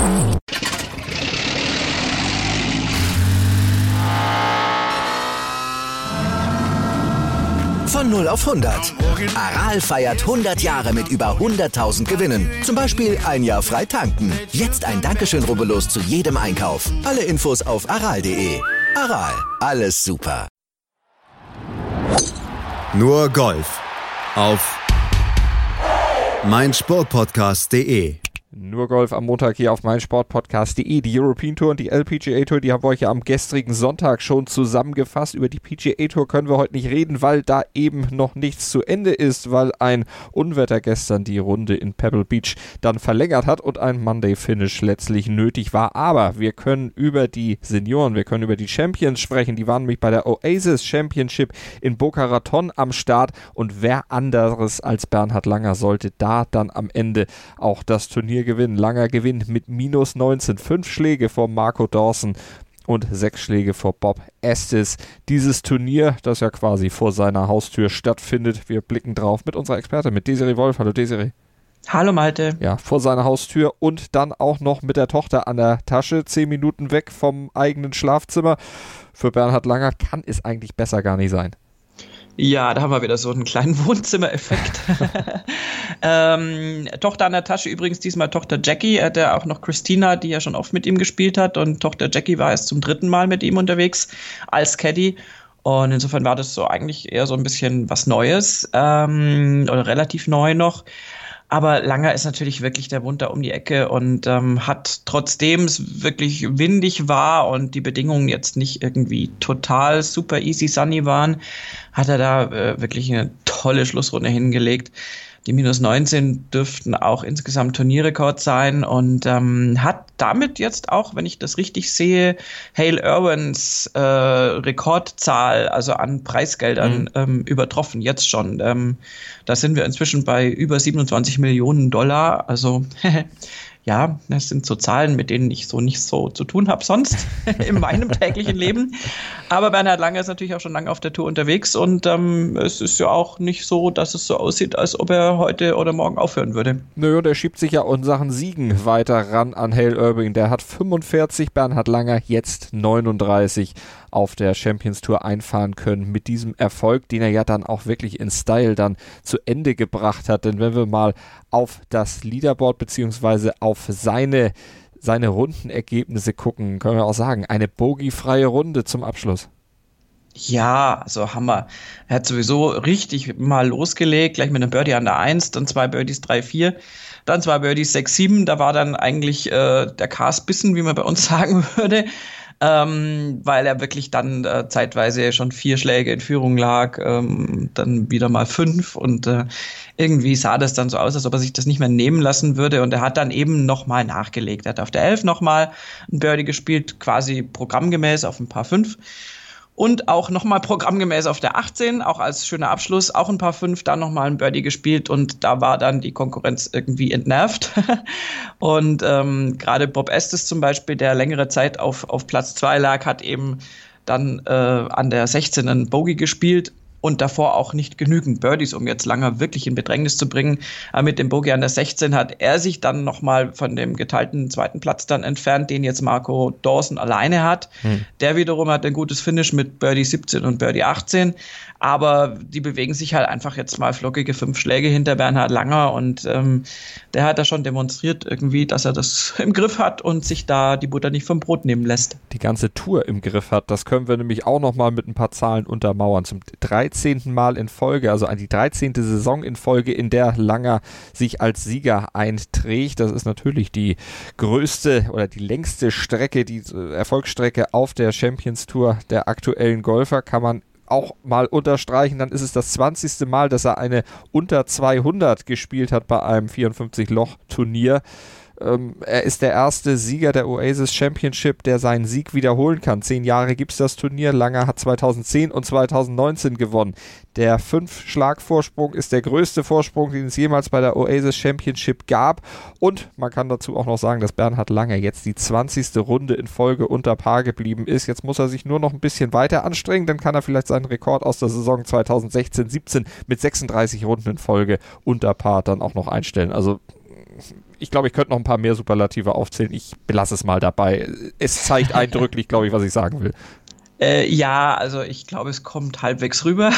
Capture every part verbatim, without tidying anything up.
Von null auf hundert. Aral feiert hundert Jahre mit über hunderttausend Gewinnen. Zum Beispiel ein Jahr frei tanken. Jetzt ein Dankeschön, rubbellos zu jedem Einkauf. Alle Infos auf aral punkt de. Aral, alles super. Nur Golf auf meinsportpodcast punkt de. Nur Golf am Montag hier auf meinsportpodcast punkt de. Die European Tour und die L P G A Tour, die haben wir euch ja am gestrigen Sonntag schon zusammengefasst. Über die P G A Tour können wir heute nicht reden, weil da eben noch nichts zu Ende ist, weil ein Unwetter gestern die Runde in Pebble Beach dann verlängert hat und ein Monday Finish letztlich nötig war. Aber wir können über die Senioren, wir können über die Champions sprechen. Die waren nämlich bei der Oasis Championship in Boca Raton am Start und wer anderes als Bernhard Langer sollte da dann am Ende auch das Turnier gewinnen. Langer gewinnt mit minus neunzehn, fünf Schläge vor Marco Dawson und sechs Schläge vor Bob Estes. Dieses Turnier, das ja quasi vor seiner Haustür stattfindet, wir blicken drauf mit unserer Expertin, mit Desiree Wolf. Hallo Desiree. Hallo Malte. Ja, vor seiner Haustür und dann auch noch mit der Tochter an der Tasche, zehn Minuten weg vom eigenen Schlafzimmer. Für Bernhard Langer kann es eigentlich besser gar nicht sein. Ja, da haben wir wieder so einen kleinen Wohnzimmereffekt. ähm, Tochter an der Tasche, übrigens diesmal Tochter Jackie. Er hatte auch noch Christina, die ja schon oft mit ihm gespielt hat. Und Tochter Jackie war erst zum dritten Mal mit ihm unterwegs als Caddy. Und insofern war das so eigentlich eher so ein bisschen was Neues ähm, oder relativ neu noch. Aber Langer ist natürlich wirklich, der wohnt da um die Ecke und ähm, hat, trotzdem es wirklich windig war und die Bedingungen jetzt nicht irgendwie total super easy sunny waren, hat er da äh, wirklich eine tolle Schlussrunde hingelegt. Die minus neunzehn dürften auch insgesamt Turnierrekord sein und ähm, hat damit jetzt auch, wenn ich das richtig sehe, Hale Irwins äh, Rekordzahl, also an Preisgeldern, mhm. ähm, übertroffen, jetzt schon. Ähm, da sind wir inzwischen bei über siebenundzwanzig Millionen Dollar, also ja, das sind so Zahlen, mit denen ich so nicht so zu tun habe sonst in meinem täglichen Leben. Aber Bernhard Langer ist natürlich auch schon lange auf der Tour unterwegs und ähm, es ist ja auch nicht so, dass es so aussieht, als ob er heute oder morgen aufhören würde. Nö, der schiebt sich ja in Sachen Siegen weiter ran an Hale Irwin. Der hat fünfundvierzig, Bernhard Langer jetzt neununddreißig auf der Champions Tour einfahren können mit diesem Erfolg, den er ja dann auch wirklich in Style dann zu Ende gebracht hat. Denn wenn wir mal auf das Leaderboard beziehungsweise auf seine, seine Rundenergebnisse gucken, können wir auch sagen, eine bogiefreie Runde zum Abschluss. Ja, also Hammer. Er hat sowieso richtig mal losgelegt, gleich mit einem Birdie an der eins, dann zwei Birdies, drei, vier, dann zwei Birdies, sechs, sieben. Da war dann eigentlich äh, der Kas bissen, wie man bei uns sagen würde. Ähm, weil er wirklich dann äh, zeitweise schon vier Schläge in Führung lag, ähm, dann wieder mal fünf und äh, irgendwie sah das dann so aus, als ob er sich das nicht mehr nehmen lassen würde und er hat dann eben nochmal nachgelegt. Er hat auf der elf nochmal ein Birdie gespielt, quasi programmgemäß auf ein Paar fünf und auch nochmal programmgemäß auf der achtzehn, auch als schöner Abschluss, auch ein Paar fünf, dann nochmal ein Birdie gespielt und da war dann die Konkurrenz irgendwie entnervt. Und ähm, gerade Bob Estes zum Beispiel, der längere Zeit auf, auf Platz zwei lag, hat eben dann äh, an der sechzehn einen Bogey gespielt und davor auch nicht genügend Birdies, um jetzt Langer wirklich in Bedrängnis zu bringen. Aber mit dem Bogey an der sechzehn hat er sich dann nochmal von dem geteilten zweiten Platz dann entfernt, den jetzt Marco Dawson alleine hat. Hm. Der wiederum hat ein gutes Finish mit Birdie siebzehn und Birdie achtzehn. Aber die bewegen sich halt einfach jetzt mal flockige fünf Schläge hinter Bernhard Langer und ähm, der hat da schon demonstriert irgendwie, dass er das im Griff hat und sich da die Butter nicht vom Brot nehmen lässt. Die ganze Tour im Griff hat, das können wir nämlich auch nochmal mit ein paar Zahlen untermauern. Zum dreizehnten Mal in Folge, also die dreizehnte Saison in Folge, in der Langer sich als Sieger einträgt. Das ist natürlich die größte oder die längste Strecke, die Erfolgsstrecke auf der Champions Tour der aktuellen Golfer, kann man auch mal unterstreichen, dann ist es das zwanzigste Mal, dass er eine unter zweihundert gespielt hat bei einem vierundfünfzig-Loch-Turnier. Ähm, er ist der erste Sieger der Oasis Championship, der seinen Sieg wiederholen kann. Zehn Jahre gibt es das Turnier. Langer hat zweitausendzehn und zweitausendneunzehn gewonnen. Der Fünf-Schlag-Vorsprung ist der größte Vorsprung, den es jemals bei der Oasis Championship gab. Und man kann dazu auch noch sagen, dass Bernhard Langer jetzt die zwanzigste Runde in Folge unter Par geblieben ist. Jetzt muss er sich nur noch ein bisschen weiter anstrengen. Dann kann er vielleicht seinen Rekord aus der Saison zweitausendsechzehn siebzehn mit sechsunddreißig Runden in Folge unter Par dann auch noch einstellen. Also ich glaube, ich könnte noch ein paar mehr Superlative aufzählen. Ich belasse es mal dabei. Es zeigt eindrücklich, glaube ich, was ich sagen will. Äh, ja, also ich glaube, es kommt halbwegs rüber.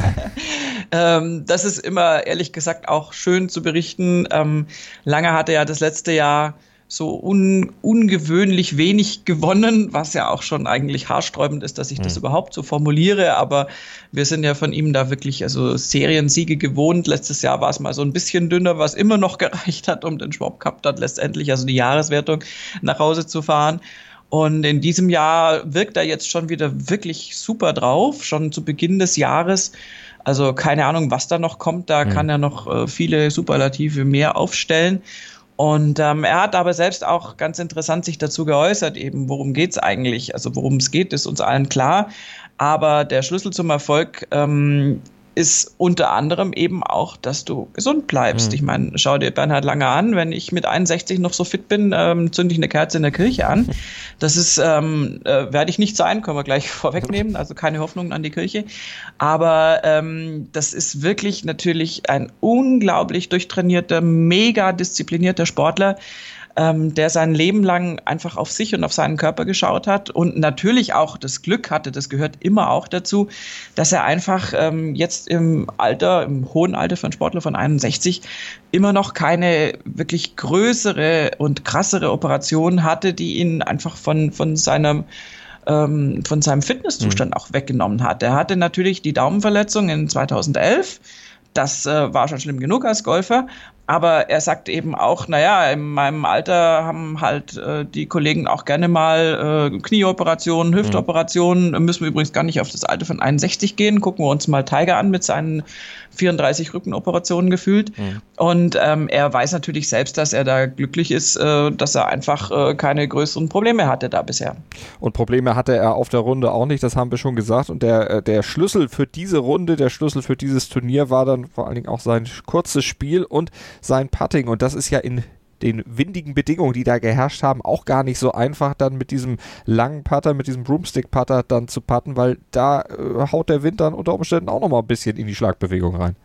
ähm, das ist immer, ehrlich gesagt, auch schön zu berichten. Ähm, Lange hatte ja das letzte Jahr so un, ungewöhnlich wenig gewonnen, was ja auch schon eigentlich haarsträubend ist, dass ich das mhm. überhaupt so formuliere, aber wir sind ja von ihm da wirklich also Seriensiege gewohnt. Letztes Jahr war es mal so ein bisschen dünner, was immer noch gereicht hat, um den Schwab Cup dann letztendlich, also die Jahreswertung, nach Hause zu fahren. Und in diesem Jahr wirkt er jetzt schon wieder wirklich super drauf, schon zu Beginn des Jahres. Also keine Ahnung, was da noch kommt, da mhm. kann er noch äh, viele Superlative mehr aufstellen. Und ähm, er hat aber selbst auch ganz interessant sich dazu geäußert, eben worum geht's eigentlich, also worum es geht, ist uns allen klar, aber der Schlüssel zum Erfolg ähm, ist unter anderem eben auch, dass du gesund bleibst. Mhm. Ich meine, schau dir Bernhard Langer an, wenn ich mit einundsechzig noch so fit bin, ähm, zünde ich eine Kerze in der Kirche an. Das ist, ähm, äh, werde ich nicht sein, können wir gleich vorwegnehmen, also keine Hoffnungen an die Kirche. Aber ähm, das ist wirklich natürlich ein unglaublich durchtrainierter, mega disziplinierter Sportler, Ähm, der sein Leben lang einfach auf sich und auf seinen Körper geschaut hat und natürlich auch das Glück hatte, das gehört immer auch dazu, dass er einfach ähm, jetzt im Alter, im hohen Alter für einen Sportler von einundsechzig immer noch keine wirklich größere und krassere Operation hatte, die ihn einfach von, von seinem ähm, von seinem Fitnesszustand mhm. auch weggenommen hat. Er hatte natürlich die Daumenverletzung in zweitausendelf, das äh, war schon schlimm genug als Golfer, aber er sagt eben auch, naja, in meinem Alter haben halt äh, die Kollegen auch gerne mal äh, Knieoperationen, Hüftoperationen, mhm. müssen wir übrigens gar nicht auf das Alter von einundsechzig gehen, gucken wir uns mal Tiger an mit seinen vierunddreißig Rückenoperationen gefühlt. Mhm. Und ähm, er weiß natürlich selbst, dass er da glücklich ist, äh, dass er einfach äh, keine größeren Probleme hatte da bisher. Und Probleme hatte er auf der Runde auch nicht, das haben wir schon gesagt. Und der, der Schlüssel für diese Runde, der Schlüssel für dieses Turnier war dann vor allen Dingen auch sein kurzes Spiel und sein Putting. Und das ist ja in den windigen Bedingungen, die da geherrscht haben, auch gar nicht so einfach, dann mit diesem langen Putter, mit diesem Broomstick-Putter dann zu putten, weil da äh, haut der Wind dann unter Umständen auch nochmal ein bisschen in die Schlagbewegung rein.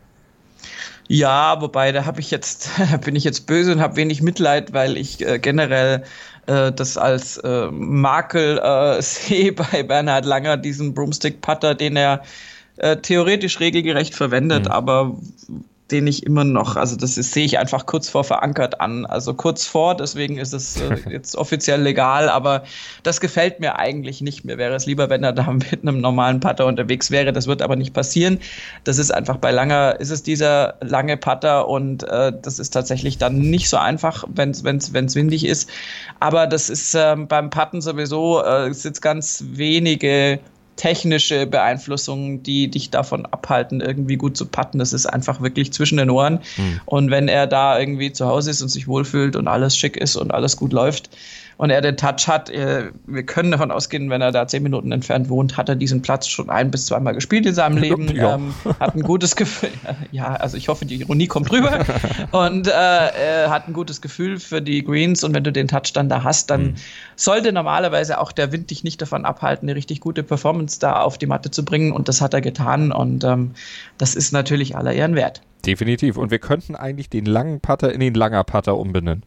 Ja, wobei, da habe ich jetzt, bin ich jetzt böse und habe wenig Mitleid, weil ich äh, generell äh, das als äh, Makel äh, sehe bei Bernhard Langer, diesen Broomstick-Putter, den er äh, theoretisch regelgerecht verwendet, mhm. aber den ich immer noch, also das ist, sehe ich einfach kurz vor verankert an, also kurz vor, deswegen ist es äh, jetzt offiziell legal, aber das gefällt mir eigentlich nicht. Mir wäre es lieber, wenn er da mit einem normalen Putter unterwegs wäre, das wird aber nicht passieren. Das ist einfach bei Langer, ist es dieser lange Putter und äh, das ist tatsächlich dann nicht so einfach, wenn es wenn's, wenn's windig ist, aber das ist äh, beim Putten sowieso, äh, es sind ganz wenige technische Beeinflussungen, die dich davon abhalten, irgendwie gut zu putten. Das ist einfach wirklich zwischen den Ohren. Mhm. Und wenn er da irgendwie zu Hause ist und sich wohlfühlt und alles schick ist und alles gut läuft und er den Touch hat, wir können davon ausgehen, wenn er da zehn Minuten entfernt wohnt, hat er diesen Platz schon ein- bis zweimal gespielt in seinem Leben. Ja. Ähm, hat ein gutes Gefühl. Ja, also ich hoffe, die Ironie kommt rüber. Und äh, er hat ein gutes Gefühl für die Greens und wenn du den Touch dann da hast, dann mhm. sollte normalerweise auch der Wind dich nicht davon abhalten, eine richtig gute Performance da auf die Matte zu bringen und das hat er getan und ähm, das ist natürlich aller Ehren wert. Definitiv. Und wir könnten eigentlich den langen Putter in den Langer Putter umbenennen.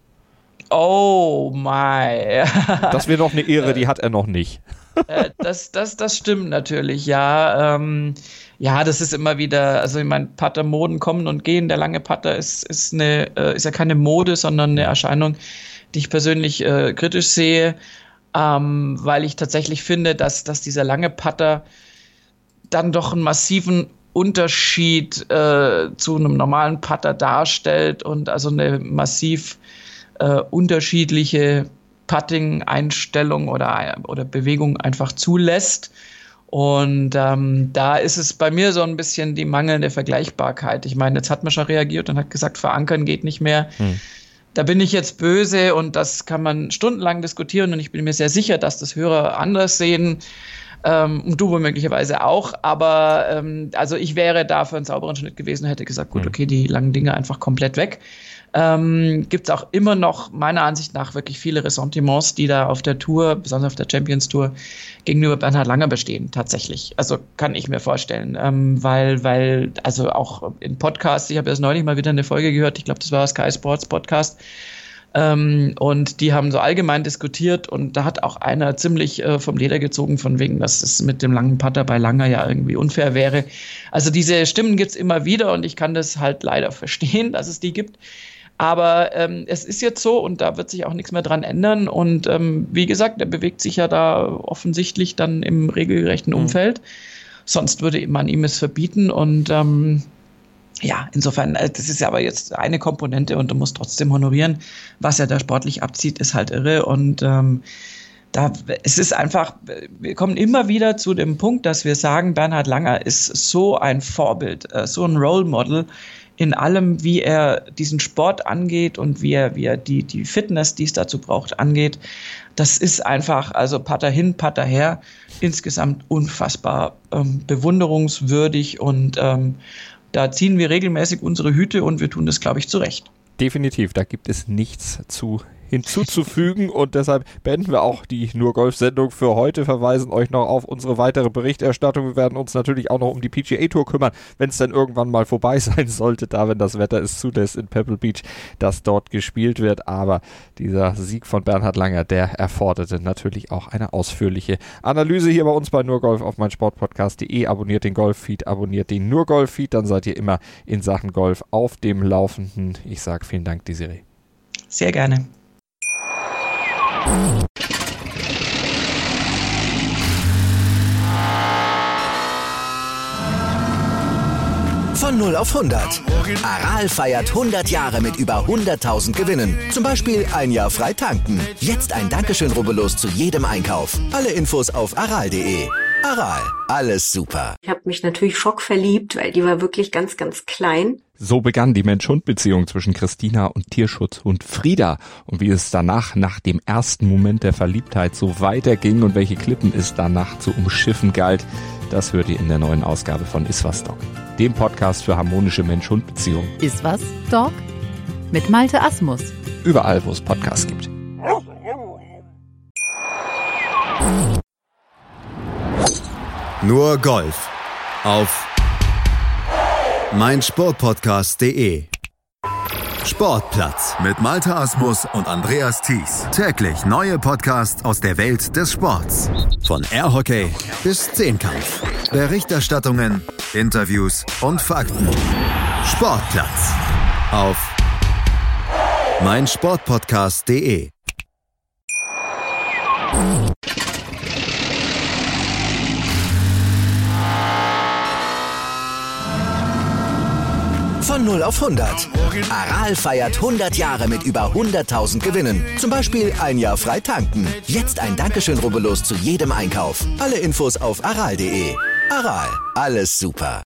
Oh my. Das wäre noch eine Ehre, die hat er noch nicht. das, das, das stimmt natürlich, ja. Ähm, ja, das ist immer wieder, also ich meine, Putter-Moden kommen und gehen. Der lange Putter ist, ist, eine, äh, ist ja keine Mode, sondern eine Erscheinung, die ich persönlich äh, kritisch sehe, ähm, weil ich tatsächlich finde, dass, dass dieser lange Putter dann doch einen massiven Unterschied äh, zu einem normalen Putter darstellt und also eine massiv äh, unterschiedliche Putting-Einstellung oder, oder Bewegung einfach zulässt. Und ähm, da ist es bei mir so ein bisschen die mangelnde Vergleichbarkeit. Ich meine, jetzt hat man schon reagiert und hat gesagt, verankern geht nicht mehr. Hm. Da bin ich jetzt böse und das kann man stundenlang diskutieren und ich bin mir sehr sicher, dass das Hörer anders sehen. Ähm, und du womöglicherweise auch, aber ähm, also ich wäre da für einen sauberen Schnitt gewesen und hätte gesagt, gut, okay, die langen Dinge einfach komplett weg. Ähm, gibt es auch immer noch meiner Ansicht nach wirklich viele Ressentiments, die da auf der Tour, besonders auf der Champions Tour, gegenüber Bernhard Langer bestehen, tatsächlich. Also kann ich mir vorstellen, ähm, weil, weil, also auch in Podcasts, ich habe erst neulich mal wieder eine Folge gehört, ich glaube, das war Sky Sports Podcast, Ähm, und die haben so allgemein diskutiert und da hat auch einer ziemlich äh, vom Leder gezogen, von wegen, dass es mit dem langen Putter bei Langer ja irgendwie unfair wäre. Also diese Stimmen gibt's immer wieder und ich kann das halt leider verstehen, dass es die gibt. Aber ähm, es ist jetzt so und da wird sich auch nichts mehr dran ändern. Und ähm, wie gesagt, er bewegt sich ja da offensichtlich dann im regelgerechten Umfeld. Mhm. Sonst würde man ihm es verbieten und ähm, ja, insofern, das ist ja aber jetzt eine Komponente und du musst trotzdem honorieren, was er da sportlich abzieht, ist halt irre und ähm, da, es ist einfach, wir kommen immer wieder zu dem Punkt, dass wir sagen, Bernhard Langer ist so ein Vorbild, äh, so ein Role Model in allem, wie er diesen Sport angeht und wie er, wie er die, die Fitness, die es dazu braucht, angeht. Das ist einfach, also Putter hin, Putter her, insgesamt unfassbar ähm, bewunderungswürdig und ähm, da ziehen wir regelmäßig unsere Hüte und wir tun das, glaube ich, zu Recht. Definitiv, da gibt es nichts zu hinzuzufügen und deshalb beenden wir auch die Nur-Golf-Sendung für heute, verweisen euch noch auf unsere weitere Berichterstattung. Wir werden uns natürlich auch noch um die P G A-Tour kümmern, wenn es dann irgendwann mal vorbei sein sollte, da, wenn das Wetter es zulässt in Pebble Beach, dass dort gespielt wird, aber dieser Sieg von Bernhard Langer, der erforderte natürlich auch eine ausführliche Analyse hier bei uns bei Nur Golf auf meinsportpodcast punkt de. Abonniert den Golf-Feed, abonniert den Nur Golf-Feed, dann seid ihr immer in Sachen Golf auf dem Laufenden. Ich sage vielen Dank, Desiree. Sehr gerne. Von null auf hundert. Aral feiert hundert Jahre mit über hunderttausend Gewinnen. Zum Beispiel ein Jahr frei tanken. Jetzt ein Dankeschön, rubbellos zu jedem Einkauf. Alle Infos auf aral punkt de. Aral, alles super. Ich habe mich natürlich schockverliebt, weil die war wirklich ganz, ganz klein. So begann die Mensch-Hund-Beziehung zwischen Christina und Tierschutzhund Frieda. Und wie es danach, nach dem ersten Moment der Verliebtheit, so weiterging und welche Klippen es danach zu umschiffen galt, das hört ihr in der neuen Ausgabe von Iswas Dog, dem Podcast für harmonische Mensch-Hund-Beziehungen. Iswas Dog mit Malte Asmus. Überall, wo es Podcasts gibt. Nur Golf auf meinsportpodcast punkt de. Sportplatz mit Malte Asmus und Andreas Thies. Täglich neue Podcasts aus der Welt des Sports. Von Airhockey bis Zehnkampf. Berichterstattungen, Interviews und Fakten. Sportplatz auf meinsportpodcast punkt de. Von null auf hundert. Aral feiert hundert Jahre mit über hunderttausend Gewinnen. Zum Beispiel ein Jahr frei tanken. Jetzt ein Dankeschön, rubbellos zu jedem Einkauf. Alle Infos auf aral punkt de. Aral, alles super.